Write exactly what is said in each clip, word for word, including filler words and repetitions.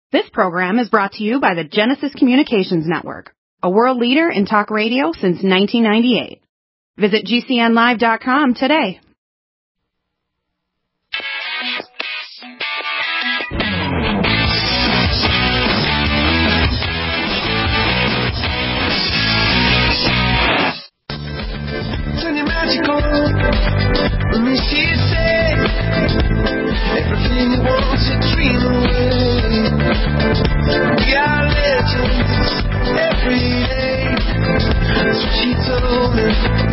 This program is brought to you by the Genesis Communications Network, a world leader in talk radio since nineteen ninety-eight. Visit G C N live dot com today. Turn your magic on. Let me see you say everything you want to dream away. We are legends every day. That's what she told me.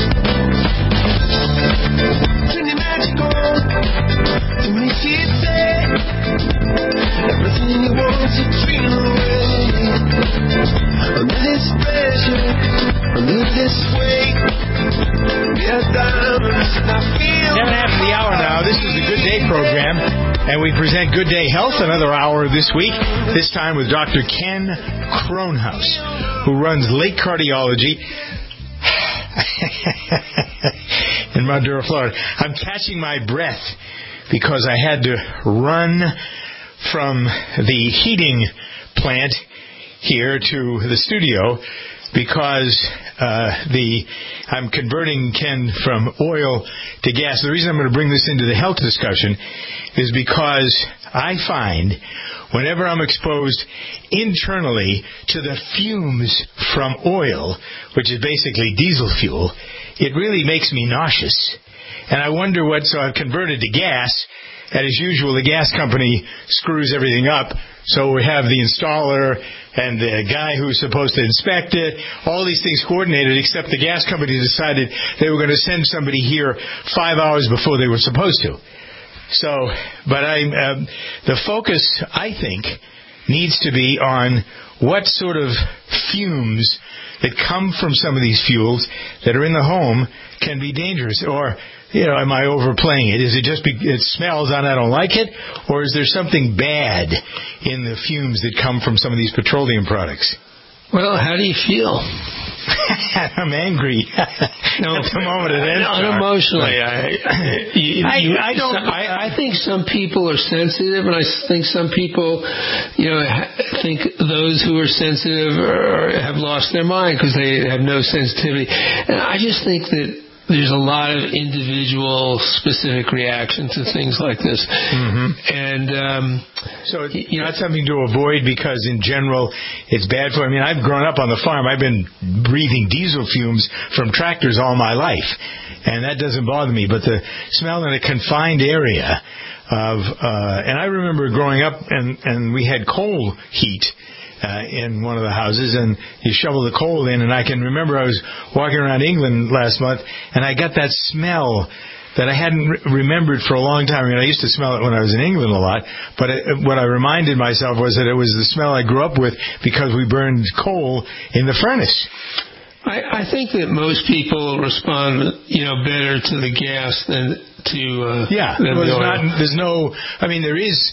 Turn your magic on. Let me see you say everything you want to dream away. Under this pressure, under this weight. Seven after the hour now. This is the Good Day program, and we present Good Day Health, another hour this week, this time with Doctor Ken Kronhaus, who runs Lake Cardiology in Madura, Florida. I'm catching my breath because I had to run from the heating plant here to the studio because uh, the I'm converting Ken from oil to gas. The reason I'm going to bring this into the health discussion is because I find whenever I'm exposed internally to the fumes from oil, which is basically diesel fuel, it really makes me nauseous. And I wonder what, so I've converted to gas. And as usual, the gas company screws everything up. So we have the installer and the guy who's supposed to inspect it, all these things coordinated, except the gas company decided they were going to send somebody here five hours before they were supposed to. So, but I, um, the focus, I think, needs to be on what sort of fumes that come from some of these fuels that are in the home can be dangerous. Or, you know, am I overplaying it? Is it just be, it smells and I don't like it? Or is there something bad in the fumes that come from some of these petroleum products? Well, how do you feel? I'm angry. No, at the moment it ends. Unemotionally. I, you, I, you, I don't. Some, I, I think some people are sensitive, and I think some people, you know, think those who are sensitive are, have lost their mind because they have no sensitivity. And I just think that there's a lot of individual specific reaction to things like this. Mm-hmm. And um, so it's you know, not something to avoid because in general it's bad for, I mean, I've grown up on the farm. I've been breathing diesel fumes from tractors all my life. And that doesn't bother me. But the smell in a confined area of, uh, and I remember growing up and, and we had coal heat. Uh, in one of the houses, and you shovel the coal in, and I can remember I was walking around England last month, and I got that smell that I hadn't re- remembered for a long time. I mean, I used to smell it when I was in England a lot, but it, what I reminded myself was that it was the smell I grew up with because we burned coal in the furnace. I, I think that most people respond, you know, better to the gas than to uh, yeah. Than well, the there's oil. not. There's no. I mean, there is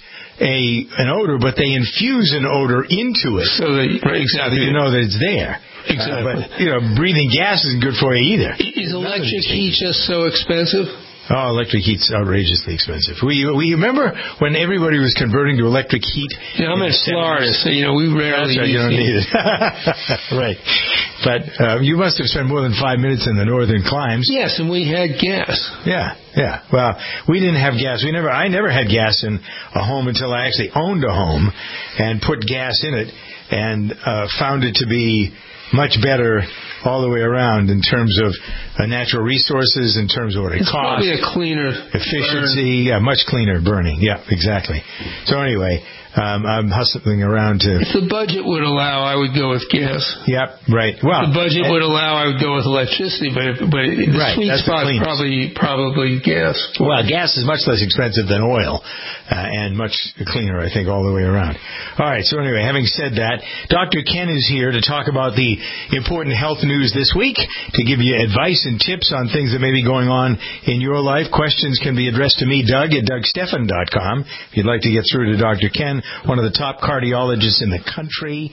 a an odor, but they infuse an odor into it, so that right, exactly so you know that it's there. Exactly. Uh, but you know, breathing gas isn't good for you either. Is electric heat just so expensive? Oh, electric heat's outrageously expensive. We we remember when everybody was converting to electric heat. Yeah, I'm in Florida, so you know we rarely right, use you don't heat. need it. Right, but uh, you must have spent more than five minutes in the northern climes. Yes, and we had gas. Yeah, yeah. Well, we didn't have gas. We never. I never had gas in a home until I actually owned a home and put gas in it and uh, found it to be much better all the way around in terms of uh, natural resources, in terms of what it it's costs. Probably a cleaner efficiency, yeah, much cleaner burning. Yeah, exactly. So anyway, um, I'm hustling around to. If the budget would allow, I would go with gas. Yep, right. Well, if the budget and, would allow, I would go with electricity, but if, but the right, sweet spot the probably probably gas. Well, gas is much less expensive than oil, uh, and much cleaner, I think, all the way around. All right. So anyway, having said that, Doctor Ken is here to talk about the important health news this week, to give you advice and tips on things that may be going on in your life. Questions can be addressed to me, Doug, at Doug Stephan dot com. If you'd like to get through to Doctor Ken, one of the top cardiologists in the country,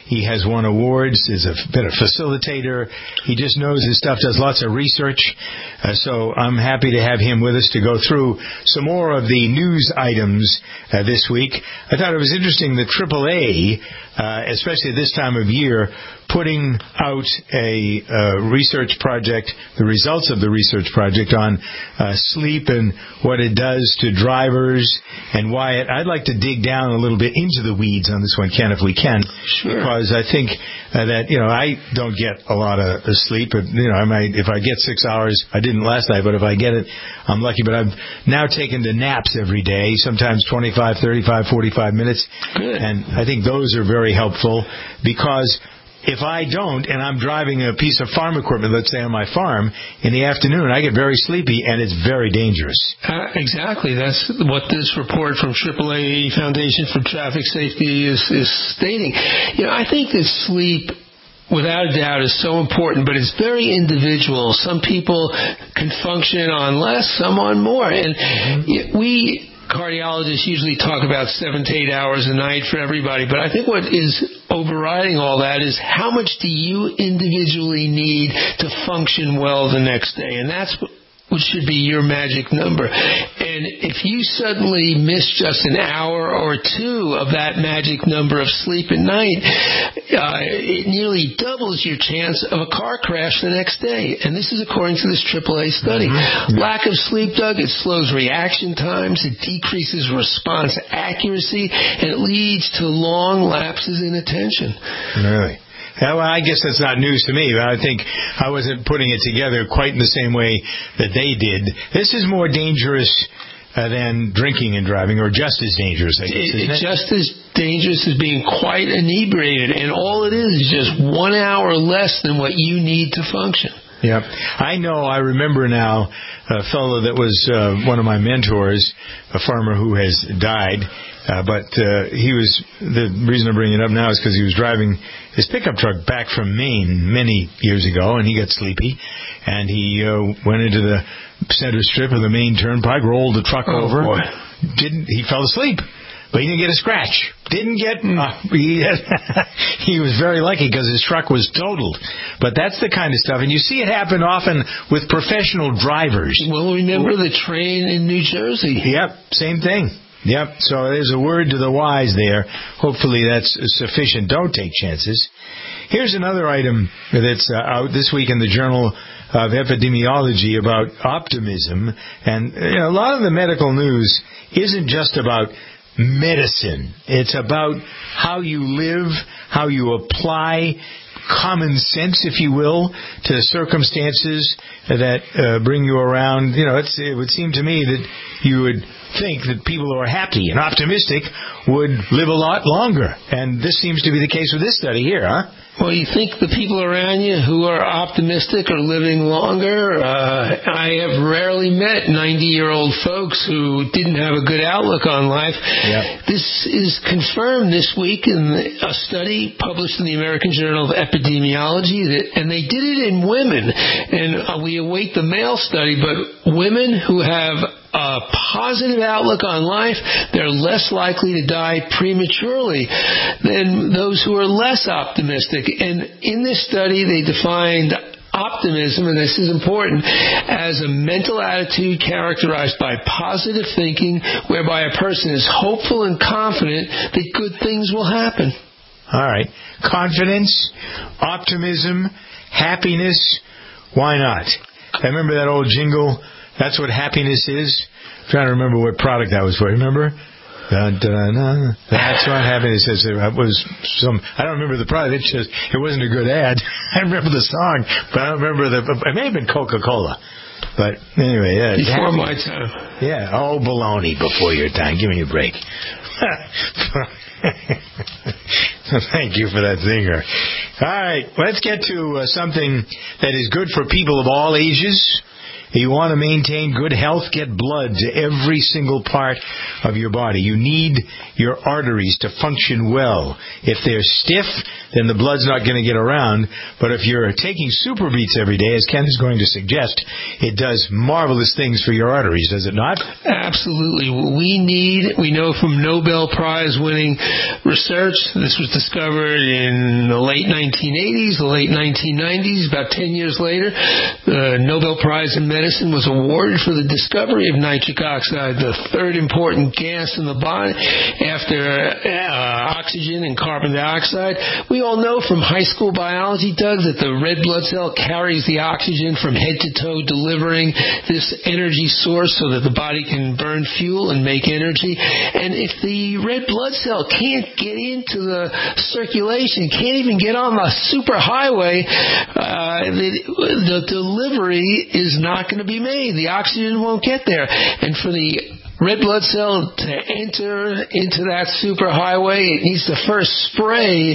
He has won awards. Is a been a facilitator. He just knows his stuff. Does lots of research. Uh, so I'm happy to have him with us to go through some more of the news items uh, this week. I thought it was interesting that triple A, uh, especially at this time of year, putting out a uh, research project, the results of the research project on uh, sleep and what it does to drivers and why it. I'd like to dig down a little bit into the weeds on this one, Ken, if we can. Sure. Because I think uh, that, you know, I don't get a lot of uh, sleep. But, you know, I might, if I get six hours, I didn't last night, but if I get it, I'm lucky. But I've now taken the naps every day, sometimes twenty-five, thirty-five, forty-five minutes. Good. And I think those are very helpful because if I don't, and I'm driving a piece of farm equipment, let's say on my farm, in the afternoon, I get very sleepy, and it's very dangerous. Uh, exactly. That's what this report from triple A Foundation for Traffic Safety is, is stating. You know, I think that sleep, without a doubt, is so important, but it's very individual. Some people can function on less, some on more. And mm-hmm. we cardiologists usually talk about seven to eight hours a night for everybody, but I think what is overriding all that is how much do you individually need to function well the next day? And that's what should be your magic number. And if you suddenly miss just an hour or two of that magic number of sleep at night, uh, it nearly doubles your chance of a car crash the next day. And this is according to this triple A study. Mm-hmm. Lack of sleep, Doug, it slows reaction times, it decreases response accuracy, and it leads to long lapses in attention. Really? Yeah, well, I guess that's not news to me, but I think I wasn't putting it together quite in the same way that they did. This is more dangerous uh, than drinking and driving, or just as dangerous, I guess, isn't it? Just as dangerous as being quite inebriated, and all it is is just one hour less than what you need to function. Yeah, I know. I remember now a fellow that was uh, one of my mentors, a farmer who has died. Uh, but uh, he was, the reason I'm bringing it up now is because he was driving his pickup truck back from Maine many years ago, and he got sleepy, and he uh, went into the center strip of the Maine Turnpike, rolled the truck oh, over, boy. didn't he fell asleep. But he didn't get a scratch. Didn't get... Uh, he, he was very lucky because his truck was totaled. But that's the kind of stuff. And you see it happen often with professional drivers. Well, remember the train in New Jersey. Yep, same thing. Yep, so there's a word to the wise there. Hopefully that's sufficient. Don't take chances. Here's another item that's uh, out this week in the Journal of Epidemiology about optimism. And you know, a lot of the medical news isn't just about medicine. It's about how you live, how you apply common sense, if you will, to circumstances that uh, bring you around. You know, it's, it would seem to me that you would think that people who are happy and optimistic would live a lot longer. And this seems to be the case with this study here, huh? Well, you think the people around you who are optimistic are living longer? Uh, I have rarely met ninety-year-old folks who didn't have a good outlook on life. Yep. This is confirmed this week in a study published in the American Journal of Epidemiology, that, and they did it in women. And uh, we await the male study, but women who have a positive outlook on life, they're less likely to die prematurely than those who are less optimistic. And in this study, they defined optimism, and this is important, as a mental attitude characterized by positive thinking, whereby a person is hopeful and confident that good things will happen. All right. Confidence, optimism, happiness, why not? I remember that old jingle, that's what happiness is. I'm trying to remember what product that was for. Remember? Dun, dun, dun. That's what happiness is. It was some. I don't remember the product. It just it wasn't a good ad. I remember the song, but I don't remember the. It may have been Coca-Cola. But anyway, yeah. Before my time. Yeah. Oh, baloney before your time. Give me a break. Thank you for that zinger. All right, let's get to uh, something that is good for people of all ages. You want to maintain good health, get blood to every single part of your body. You need your arteries to function well. If they're stiff, then the blood's not going to get around. But if you're taking Super Beets every day, as Ken is going to suggest, it does marvelous things for your arteries, does it not? Absolutely. We need, we know from Nobel Prize winning research, this was discovered in the late nineteen eighties, the late nineteen nineties, about ten years later, the Nobel Prize in Medicine was awarded for the discovery of nitric oxide, the third important gas in the body after uh, oxygen and carbon dioxide. We all know from high school biology, Doug, that the red blood cell carries the oxygen from head to toe, delivering this energy source so that the body can burn fuel and make energy. And if the red blood cell can't get into the circulation, can't even get on the superhighway, uh, the, the delivery is not going to be made. The oxygen won't get there. And for the red blood cell to enter into that superhighway, it needs to first spray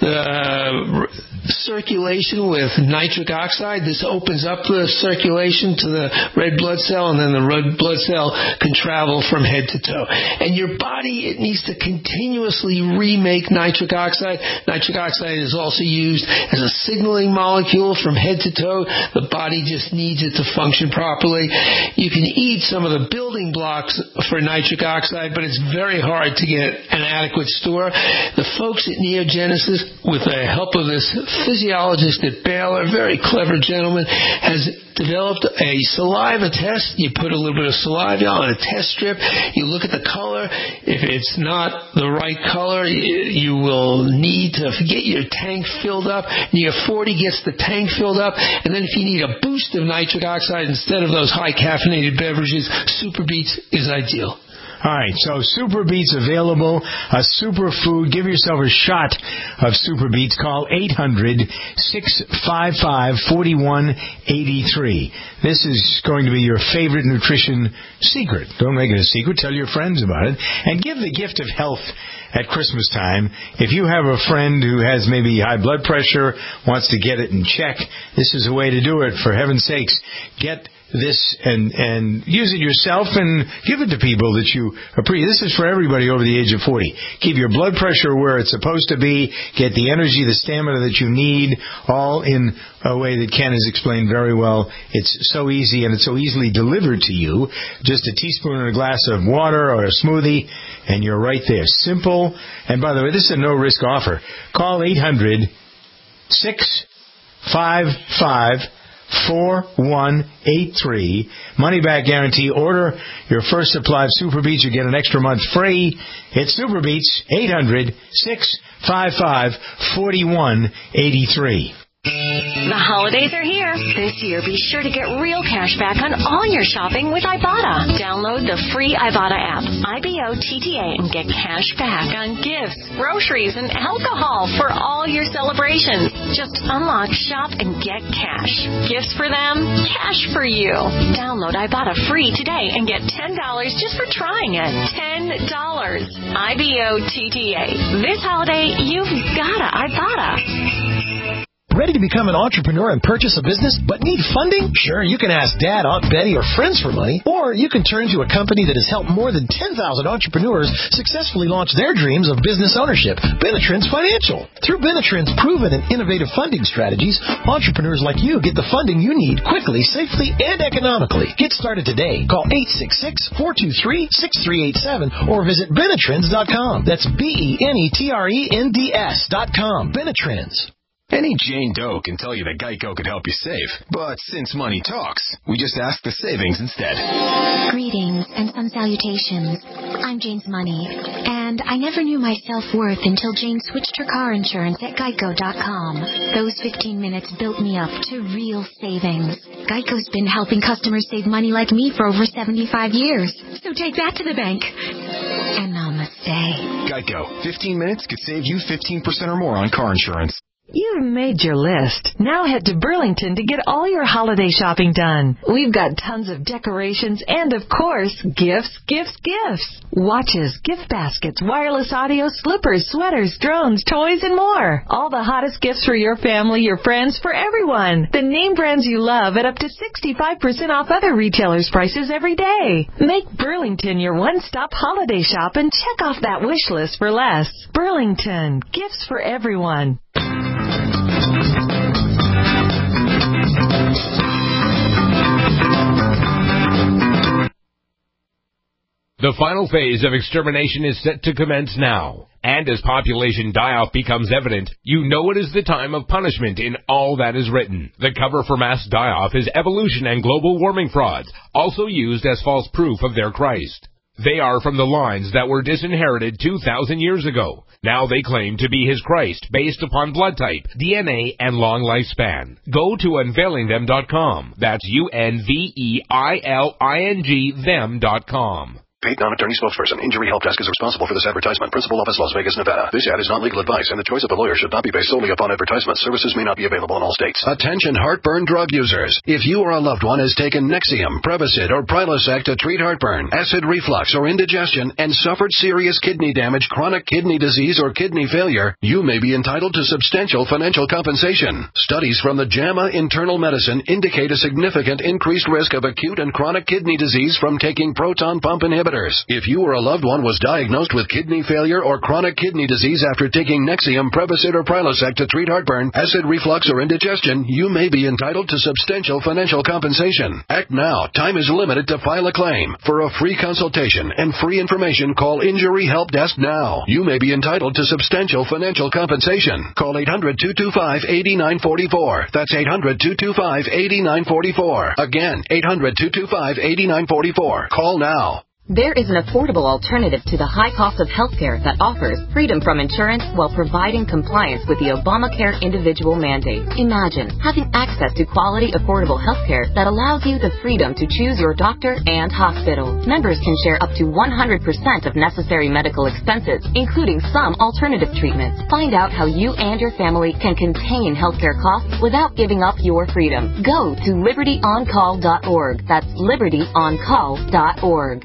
the circulation with nitric oxide. This opens up the circulation to the red blood cell, and then the red blood cell can travel from head to toe. And your body, it needs to continuously remake nitric oxide. Nitric oxide is also used as a signaling molecule from head to toe. The body just needs it to function properly. You can eat some of the building blocks for nitric oxide, but it's very hard to get an adequate store. The folks at Neogenesis, with the help of this physiologist at Baylor, a very clever gentleman, has developed a saliva test. You put a little bit of saliva on a test strip. You look at the color. If it's not the right color, you will need to get your tank filled up. Neo forty gets the tank filled up. And then if you need a boost of nitric oxide instead of those high caffeinated beverages, Super Beets is ideal. All right, so Super Beets available, a superfood. Give yourself a shot of Super Beets. Call eight hundred, six five five, four one eight three. This is going to be your favorite nutrition secret. Don't make it a secret. Tell your friends about it. And give the gift of health at Christmas time. If you have a friend who has maybe high blood pressure, wants to get it in check, this is a way to do it. For heaven's sakes, get this and and use it yourself and give it to people that you appreciate. This is for everybody over the age of forty. Keep your blood pressure where it's supposed to be. Get the energy, the stamina that you need, all in a way that Ken has explained very well. It's so easy and it's so easily delivered to you. Just a teaspoon and a glass of water or a smoothie, and you're right there. Simple. And by the way, this is a no-risk offer. Call eight hundred, six five five, four one eight three. Money back guarantee. Order your first supply of Super Beets. You get an extra month free. It's Super Beets. eight hundred, six five five, four one eight three. The holidays are here. This year, be sure to get real cash back on all your shopping with Ibotta. Download the free Ibotta app, I B O T T A, and get cash back on gifts, groceries, and alcohol for all your celebrations. Just unlock, shop, and get cash. Gifts for them, cash for you. Download Ibotta free today and get ten dollars just for trying it. ten dollars. I B O T T A. This holiday, you've gotta Ibotta. Ready to become an entrepreneur and purchase a business, but need funding? Sure, you can ask Dad, Aunt Betty, or friends for money. Or you can turn to a company that has helped more than ten thousand entrepreneurs successfully launch their dreams of business ownership, Benetrends Financial. Through Benetrends' proven and innovative funding strategies, entrepreneurs like you get the funding you need quickly, safely, and economically. Get started today. Call eight six six, four two three, six three eight seven or visit Benetrends dot com. That's B E N E T R E N D S dot com. Benetrends. Any Jane Doe can tell you that Geico could help you save. But since money talks, we just ask the savings instead. Greetings and some salutations. I'm Jane's Money, and I never knew my self-worth until Jane switched her car insurance at Geico dot com. Those fifteen minutes built me up to real savings. Geico's been helping customers save money like me for over seventy-five years. So take that to the bank. And namaste. Geico. fifteen minutes could save you fifteen percent or more on car insurance. You've made your list. Now head to Burlington to get all your holiday shopping done. We've got tons of decorations and, of course, gifts, gifts, gifts. Watches, gift baskets, wireless audio, slippers, sweaters, drones, toys, and more. All the hottest gifts for your family, your friends, for everyone. The name brands you love at up to sixty-five percent off other retailers' prices every day. Make Burlington your one-stop holiday shop and check off that wish list for less. Burlington, gifts for everyone. The final phase of extermination is set to commence now. And as population die-off becomes evident, you know it is the time of punishment in all that is written. The cover for mass die-off is evolution and global warming frauds, also used as false proof of their Christ. They are from the lines that were disinherited two thousand years ago. Now they claim to be his Christ based upon blood type, D N A, and long lifespan. Go to unveiling them dot com. That's U N V E I L I N G them dot com. Paid non-attorney spokesperson. Injury Help Desk is responsible for this advertisement. Principal office, Las Vegas, Nevada. This ad is not legal advice, and the choice of a lawyer should not be based solely upon advertisement. Services may not be available in all states. Attention heartburn drug users. If you or a loved one has taken Nexium, Prevacid, or Prilosec to treat heartburn, acid reflux, or indigestion, and suffered serious kidney damage, chronic kidney disease, or kidney failure, you may be entitled to substantial financial compensation. Studies from the JAMA Internal Medicine indicate a significant increased risk of acute and chronic kidney disease from taking proton pump inhibitors. If you or a loved one was diagnosed with kidney failure or chronic kidney disease after taking Nexium, Prevacid, or Prilosec to treat heartburn, acid reflux, or indigestion, you may be entitled to substantial financial compensation. Act now. Time is limited to file a claim. For a free consultation and free information, call Injury Help Desk now. You may be entitled to substantial financial compensation. Call eight hundred, two two five, eight nine four four. That's eight hundred, two two five, eight nine four four. Again, eight hundred, two two five, eight nine four four. Call now. There is an affordable alternative to the high cost of healthcare that offers freedom from insurance while providing compliance with the Obamacare individual mandate. Imagine having access to quality, affordable healthcare that allows you the freedom to choose your doctor and hospital. Members can share up to one hundred percent of necessary medical expenses, including some alternative treatments. Find out how you and your family can contain healthcare costs without giving up your freedom. Go to liberty on call dot org. That's liberty on call dot org.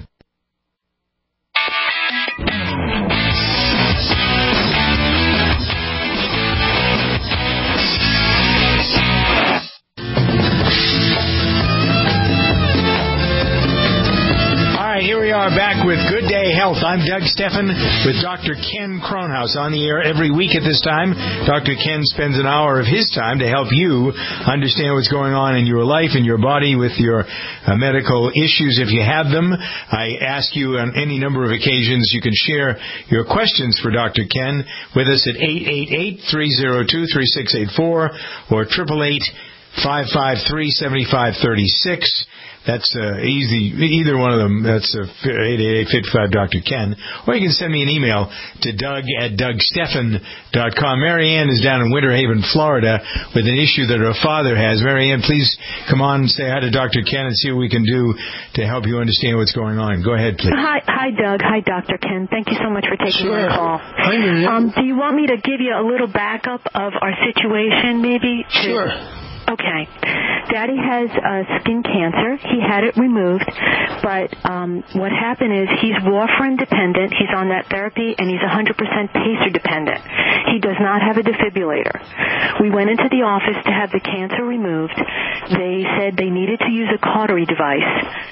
Here we are back with Good Day Health. I'm Doug Steffen with Doctor Ken Kronhaus on the air every week at this time. Doctor Ken spends an hour of his time to help you understand what's going on in your life and your body with your uh, medical issues if you have them. I ask you on any number of occasions you can share your questions for Doctor Ken with us at eight eight eight, three oh two, three six eight four or eight eight eight, five five three, seven five three six. That's uh, easy. Either one of them. That's uh, eight eight eight, five five, Doctor Ken. Or you can send me an email to Doug at Doug Steffen dot com. Mary Ann is down in Winter Haven, Florida, with an issue that her father has. Mary Ann, please come on and say hi to Doctor Ken and see what we can do to help you understand what's going on. Go ahead, please. Hi, hi, Doug. Hi, Doctor Ken. Thank you so much for taking sure. my call. Hi, Mary Ann. Um, do you want me to give you a little backup of our situation, maybe? Sure. Okay. Daddy has uh, skin cancer. He had it removed, but um, what happened is he's warfarin dependent. He's on that therapy, and he's one hundred percent pacer dependent. He does not have a defibrillator. We went into the office to have the cancer removed. They said they needed to use a cautery device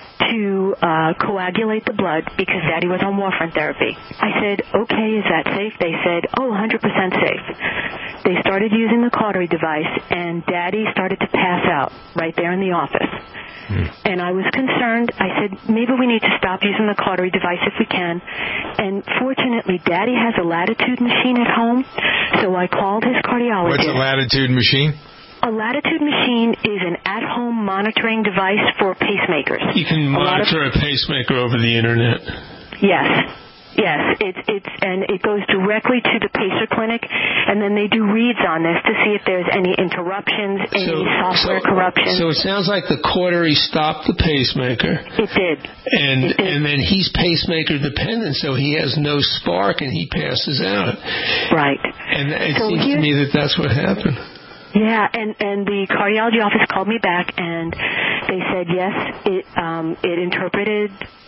to uh, coagulate the blood because Daddy was on warfarin therapy. I said, okay, is that safe? They said, oh, one hundred percent safe. They started using the cautery device, and Daddy started to pass out right there in the office. Hmm. And I was concerned. I said, maybe we need to stop using the cautery device if we can. And fortunately, Daddy has a Latitude machine at home, so I called his cardiologist. What's a Latitude machine? A Latitude machine is an at-home monitoring device for pacemakers. You can monitor a, a pacemaker over the Internet. Yes. Yes, it's it's and it goes directly to the pacer clinic, and then they do reads on this to see if there's any interruptions, any so, software so, corruption. So it sounds like the cautery stopped the pacemaker. It did. And it did. and then he's pacemaker dependent, so he has no spark and he passes out. Right. And it so seems to me that that's what happened. Yeah, and, and the cardiology office called me back, and they said, yes, it um, it interpreted,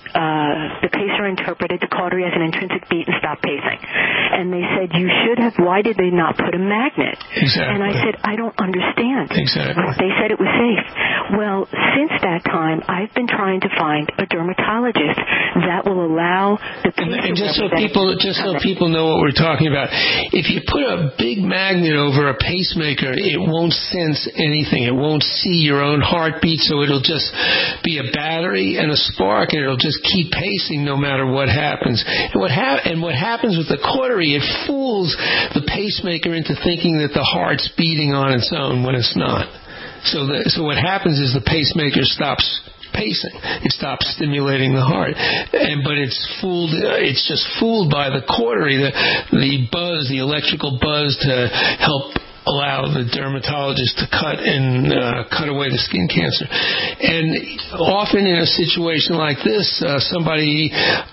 uh, the pacer interpreted the cautery as an intrinsic beat and stopped pacing. And they said, you should have, why did they not put a magnet? Exactly. And I said, I don't understand. Exactly. They said it was safe. Well, since that time, I've been trying to find a dermatologist that will allow the pacer. And, and just so people, just so people know what we're talking about, if you put a big magnet over a pacemaker, it won't sense anything. It won't see your own heartbeat, so it'll just be a battery and a spark, and it'll just keep pacing no matter what happens. And what, ha- and what happens with the cautery, it fools the pacemaker into thinking that the heart's beating on its own when it's not. So, the, so what happens is the pacemaker stops pacing. It stops stimulating the heart. And, but it's fooled, uh, it's just fooled by the cautery, the, the buzz, the electrical buzz to help allow the dermatologist to cut and uh, cut away the skin cancer. And often in a situation like this, uh, somebody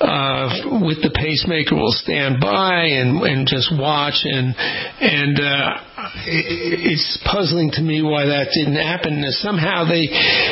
uh, with the pacemaker will stand by and, and just watch, and and uh, it, it's puzzling to me why that didn't happen. Somehow they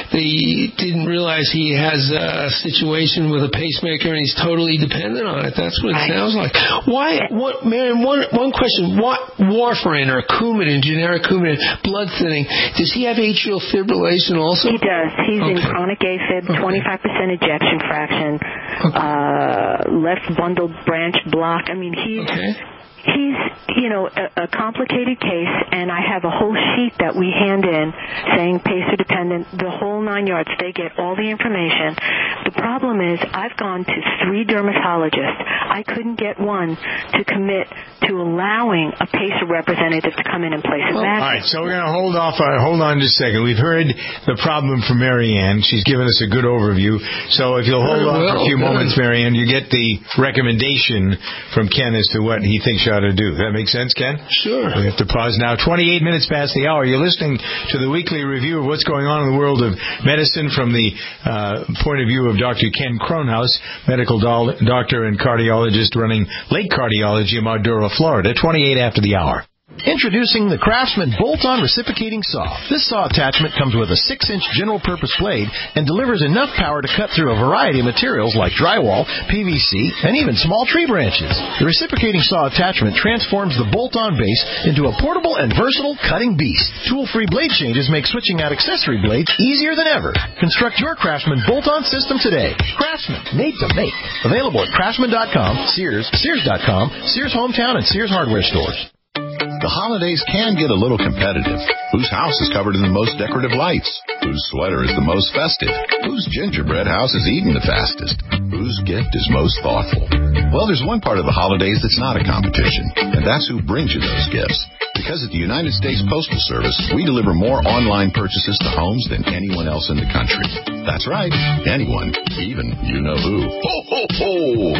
they didn't realize he has a situation with a pacemaker and he's totally dependent on it. That's what it sounds like. Why? What, man? One one question. What warfarin or Coumadin, generic Coumadin, blood thinning, does he have atrial fibrillation also? He does. He's okay. in chronic AFib, okay. twenty-five percent ejection fraction, okay. uh, left bundled branch block. I mean, he's... Okay. He's, you know, a, a complicated case, and I have a whole sheet that we hand in saying pacer dependent, the whole nine yards. They get all the information. The problem is I've gone to three dermatologists. I couldn't get one to commit to allowing a pacer representative to come in and place a well, magnet. All right, so we're going to hold off. Uh, hold on just a second. We've heard the problem from Mary Ann. She's given us a good overview. So if you'll hold on for a few moments, Mary Ann, you get the recommendation from Ken as to what he thinks you ought to do. That makes sense, Ken? Sure. We have to pause now. twenty-eight minutes past the hour. You're listening to the weekly review of what's going on in the world of medicine from the uh, point of view of Doctor Ken Kronhaus, medical do- doctor and cardiologist running Lake Cardiology in Maduro, Florida. twenty-eight after the hour. Introducing the Craftsman Bolt-On Reciprocating Saw. This saw attachment comes with a six inch general-purpose blade and delivers enough power to cut through a variety of materials like drywall, P V C, and even small tree branches. The reciprocating saw attachment transforms the bolt-on base into a portable and versatile cutting beast. Tool-free blade changes make switching out accessory blades easier than ever. Construct your Craftsman Bolt-On system today. Craftsman, made to make. Available at craftsman dot com, Sears, Sears dot com, Sears Hometown, and Sears Hardware stores. The holidays can get a little competitive. Whose house is covered in the most decorative lights? Whose sweater is the most festive? Whose gingerbread house is eating the fastest? Whose gift is most thoughtful? Well, there's one part of the holidays that's not a competition, and that's who brings you those gifts. Because at the United States Postal Service, we deliver more online purchases to homes than anyone else in the country. That's right, anyone, even you-know-who. Ho, ho, ho!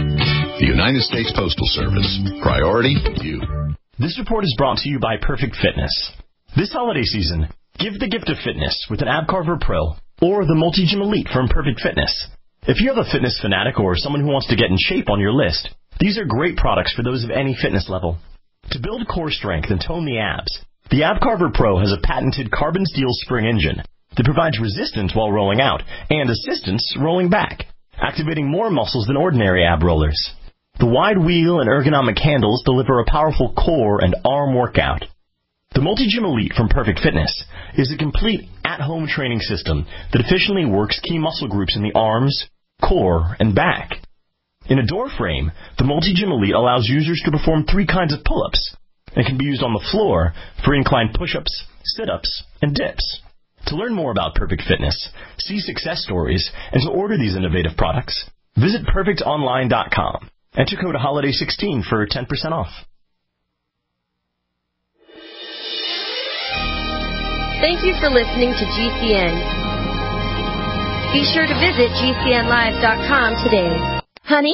The United States Postal Service. Priority, you. This report is brought to you by Perfect Fitness. This holiday season, give the gift of fitness with an AbCarver Pro or the Multi-Gym Elite from Perfect Fitness. If you have a fitness fanatic or someone who wants to get in shape on your list, these are great products for those of any fitness level. To build core strength and tone the abs, the AbCarver Pro has a patented carbon steel spring engine that provides resistance while rolling out and assistance rolling back, activating more muscles than ordinary ab rollers. The wide wheel and ergonomic handles deliver a powerful core and arm workout. The Multi-Gym Elite from Perfect Fitness is a complete at-home training system that efficiently works key muscle groups in the arms, core, and back. In a door frame, the Multi-Gym Elite allows users to perform three kinds of pull-ups and can be used on the floor for inclined push-ups, sit-ups, and dips. To learn more about Perfect Fitness, see success stories, and to order these innovative products, visit perfect online dot com. Enter code holiday sixteen for ten percent off. Thank you for listening to G C N. Be sure to visit G C N live dot com today. Honey,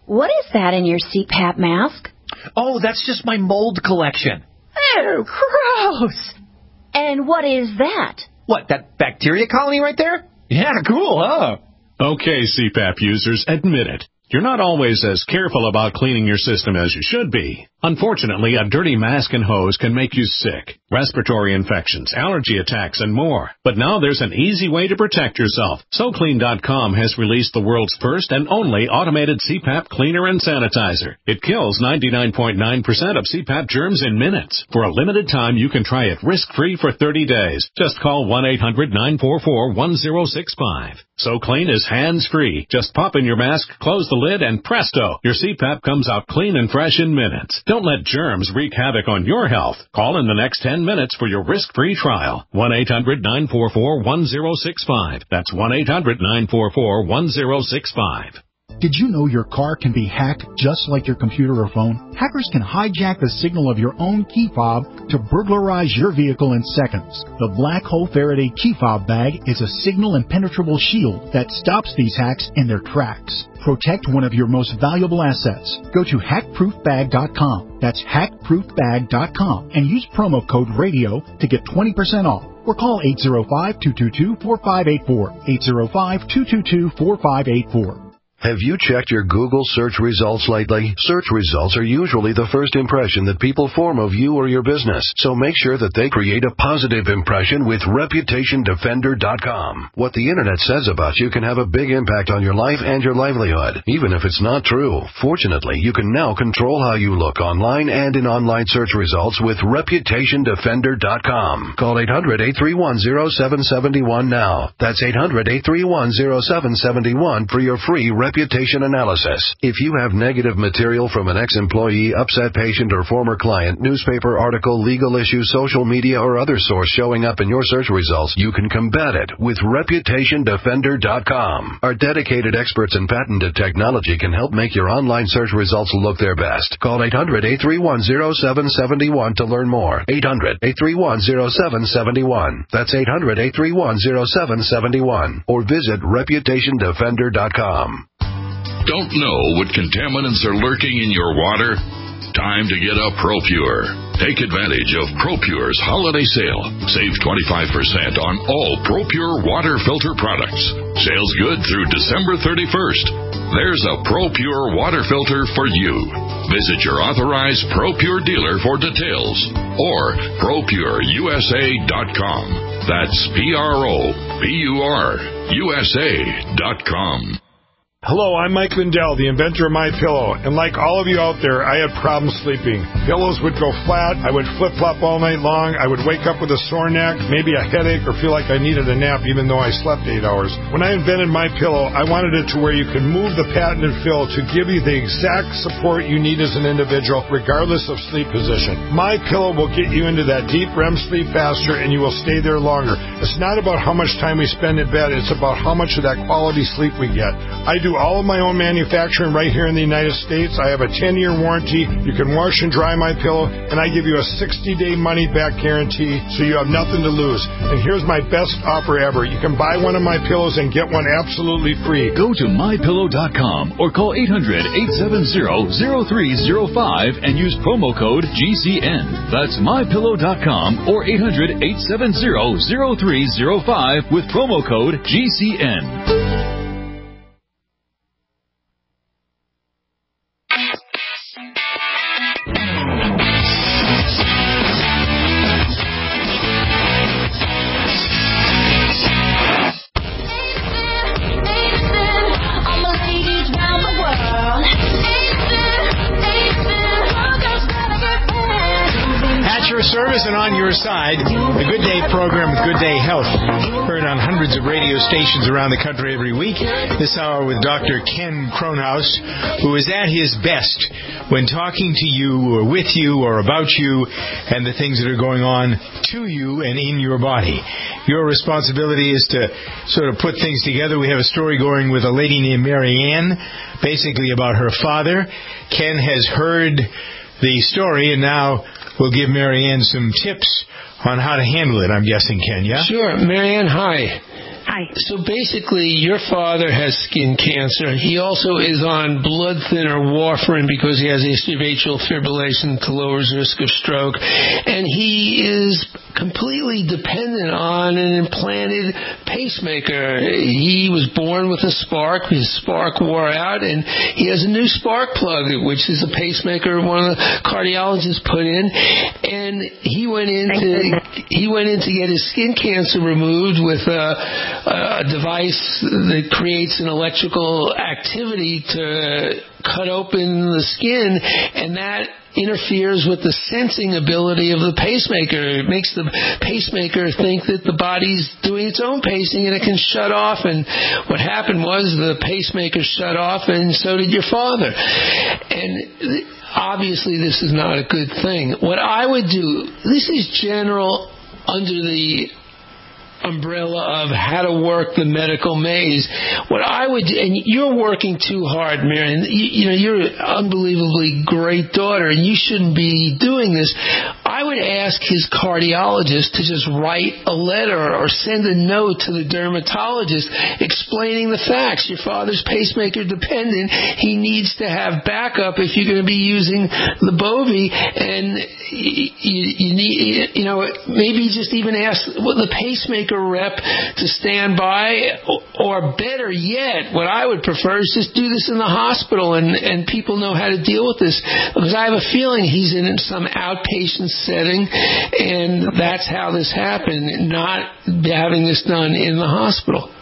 What is that in your C PAP mask? Oh, that's just my mold collection. Oh, gross. And what is that? What, that bacteria colony right there? Yeah, cool, huh? Okay, C PAP users, admit it. You're not always as careful about cleaning your system as you should be. Unfortunately, a dirty mask and hose can make you sick, respiratory infections, allergy attacks, and more. But now there's an easy way to protect yourself. So Clean dot com has released the world's first and only automated C PAP cleaner and sanitizer. It kills ninety-nine point nine percent of C PAP germs in minutes. For a limited time, you can try it risk-free for thirty days. Just call one eight hundred nine four four one zero six five. So Clean is hands-free. Just pop in your mask, close the lid, and presto, your C PAP comes out clean and fresh in minutes. Don't let germs wreak havoc on your health. Call in the next ten minutes for your risk-free trial. one eight hundred nine four four one zero six five. That's one eight hundred nine four four one zero six five. Did you know your car can be hacked just like your computer or phone? Hackers can hijack the signal of your own key fob to burglarize your vehicle in seconds. The Black Hole Faraday key fob bag is a signal impenetrable shield that stops these hacks in their tracks. Protect one of your most valuable assets. Go to hack proof bag dot com. That's hack proof bag dot com and use promo code RADIO to get twenty percent off. Or call eight zero five, two two two, four five eight four. eight zero five, two two two, four five eight four. Have you checked your Google search results lately? Search results are usually the first impression that people form of you or your business, so make sure that they create a positive impression with reputation defender dot com. What the Internet says about you can have a big impact on your life and your livelihood, even if it's not true. Fortunately, you can now control how you look online and in online search results with reputation defender dot com. Call eight hundred, eight three one, zero seven seven one now. That's eight hundred, eight three one, zero seven seven one for your free reputation analysis. If you have negative material from an ex-employee, upset patient, or former client, newspaper article, legal issue, social media, or other source showing up in your search results, you can combat it with reputation defender dot com. Our dedicated experts in patented technology can help make your online search results look their best. Call eight hundred, eight three one, zero seven seven one to learn more. eight hundred, eight three one, zero seven seven one. That's eight hundred, eight three one, zero seven seven one. Or visit reputation defender dot com. Don't know what contaminants are lurking in your water? Time to get a ProPure. Take advantage of ProPure's holiday sale. Save twenty-five percent on all ProPure water filter products. Sales good through December thirty-first. There's a ProPure water filter for you. Visit your authorized ProPure dealer for details or pro pure U S A dot com. That's P R O P U R U S A dot com. Hello, I'm Mike Lindell, the inventor of MyPillow, and like all of you out there, I had problems sleeping. Pillows would go flat, I would flip-flop all night long, I would wake up with a sore neck, maybe a headache, or feel like I needed a nap even though I slept eight hours. When I invented MyPillow, I wanted it to where you could move the patented fill to give you the exact support you need as an individual, regardless of sleep position. MyPillow will get you into that deep R E M sleep faster, and you will stay there longer. It's not about how much time we spend in bed, it's about how much of that quality sleep we get. I do all of my own manufacturing right here in the United States. I have a ten-year warranty. You can wash and dry my pillow, and I give you a sixty-day money-back guarantee, so you have nothing to lose. And here's my best offer ever. You can buy one of my pillows and get one absolutely free. Go to my pillow dot com or call eight hundred, eight seven zero, zero three zero five and use promo code G C N. That's my pillow dot com or eight hundred, eight seven zero, zero three zero five with promo code G C N. Service and on your side, the Good Day program with Good Day Health, heard on hundreds of radio stations around the country every week. This hour with Doctor Ken Kronhaus, who is at his best when talking to you or with you or about you and the things that are going on to you and in your body. Your responsibility is to sort of put things together. We have a story going with a lady named Mary Ann, basically about her father. Ken has heard the story, and now we'll give Mary Ann some tips on how to handle it, I'm guessing, Ken, yeah? Sure. Mary Ann, hi. Hi. So basically, your father has skin cancer. He also is on blood thinner warfarin because he has a history of atrial fibrillation to lower his risk of stroke. And he is completely dependent on an implanted pacemaker. He was born with a spark. His spark wore out, and he has a new spark plug, which is a pacemaker one of the cardiologists put in. And he went in to, he went in to get his skin cancer removed with a a device that creates an electrical activity to cut open the skin, and that interferes with the sensing ability of the pacemaker. It makes the pacemaker think that the body's doing its own pacing and it can shut off. And what happened was the pacemaker shut off, and so did your father. And obviously this is not a good thing. What I would do, this is general under the umbrella of how to work the medical maze. What I would do, and you're working too hard, Marion. You, you know, you're an unbelievably great daughter, and you shouldn't be doing this. I would ask his cardiologist to just write a letter or send a note to the dermatologist explaining the facts. Your father's pacemaker dependent. He needs to have backup if you're going to be using the Bovie, and you, you need, you know, maybe just even ask the pacemaker rep to stand by, or better yet, what I would prefer is just do this in the hospital, and, and people know how to deal with this, because I have a feeling he's in some outpatient setting, and that's how this happened, not having this done in the hospital.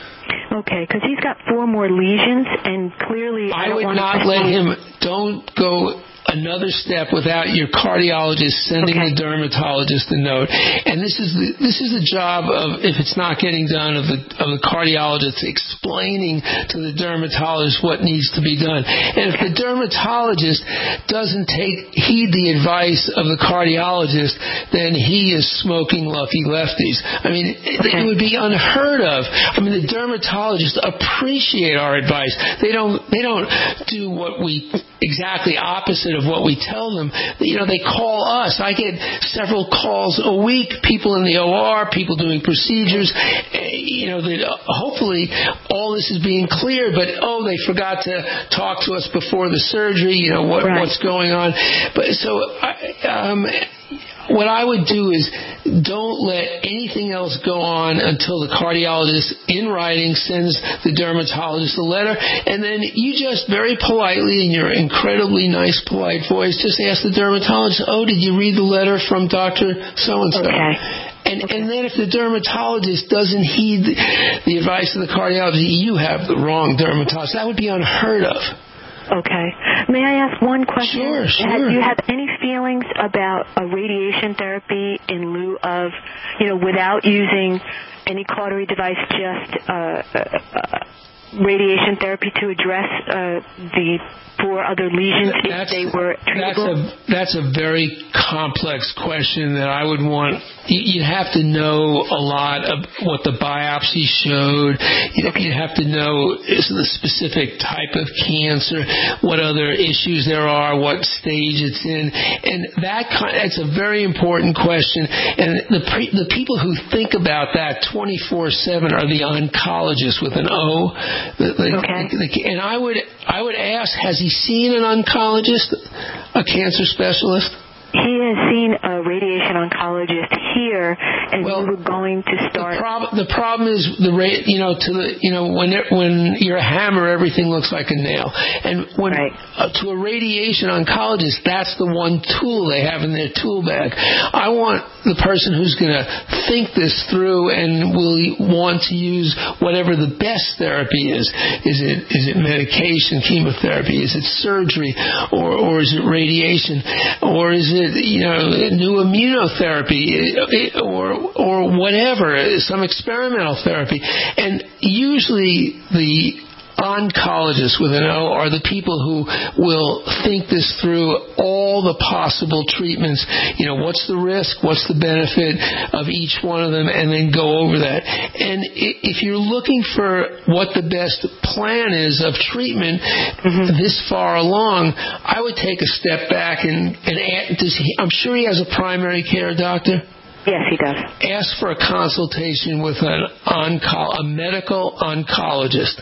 Okay, because he's got four more lesions, and clearly I, I don't would want not to let him, don't go another step without your cardiologist sending okay. the dermatologist a note. And this is the, this is the job of, if it's not getting done, of the of the cardiologist explaining to the dermatologist what needs to be done. And if the dermatologist doesn't take heed the advice of the cardiologist, then he is smoking lucky lefties. I mean, okay. it, it would be unheard of. I mean, the dermatologists appreciate our advice. They don't they don't do what we exactly opposite of what we tell them. You know, they call us. I get several calls a week, people in the O R, people doing procedures. You know, that hopefully all this is being cleared, but, oh, they forgot to talk to us before the surgery, you know, what, right. what's going on. But so, um, what I would do is don't let anything else go on until the cardiologist in writing sends the dermatologist a letter, and then you just very politely, in your incredibly nice, polite voice, just ask the dermatologist, oh, did you read the letter from Doctor So-and-so? Okay. And, and then if the dermatologist doesn't heed the, the advice of the cardiologist, you have the wrong dermatologist. That would be unheard of. Okay. May I ask one question? Sure, sure. Do you have any feelings about a radiation therapy in lieu of, you know, without using any cautery device, just uh, uh, radiation therapy to address uh, the four other lesions that's, if they were treatable? That's a, that's a very complex question that I would want. You'd have to know a lot of what the biopsy showed. You'd have to know the specific type of cancer, what other issues there are, what stage it's in. And that that's a very important question. And the pre, the people who think about that twenty-four seven are the oncologists with an O. The, the, okay. The, and I would I would ask, has he seen an oncologist, a cancer specialist? He has seen a radiation oncologist here, and well, we were going to start. The, prob- the problem is the ra- you know to the you know when it, when you're a hammer, everything looks like a nail, and when right. uh, to a radiation oncologist, that's the one tool they have in their tool bag. I want the person who's going to think this through and will want to use whatever the best therapy is. Is it is it medication, chemotherapy? Is it surgery, or or is it radiation, or is it you know, new immunotherapy or or whatever, some experimental therapy. And usually the oncologists with an O are the people who will think this through, all the possible treatments. You know, what's the risk? What's the benefit of each one of them? And then go over that. And if you're looking for what the best plan is of treatment mm-hmm. this far along, I would take a step back and, and add, does he, I'm sure he has a primary care doctor. Yes, he does. Ask for a consultation with an onco- a medical oncologist.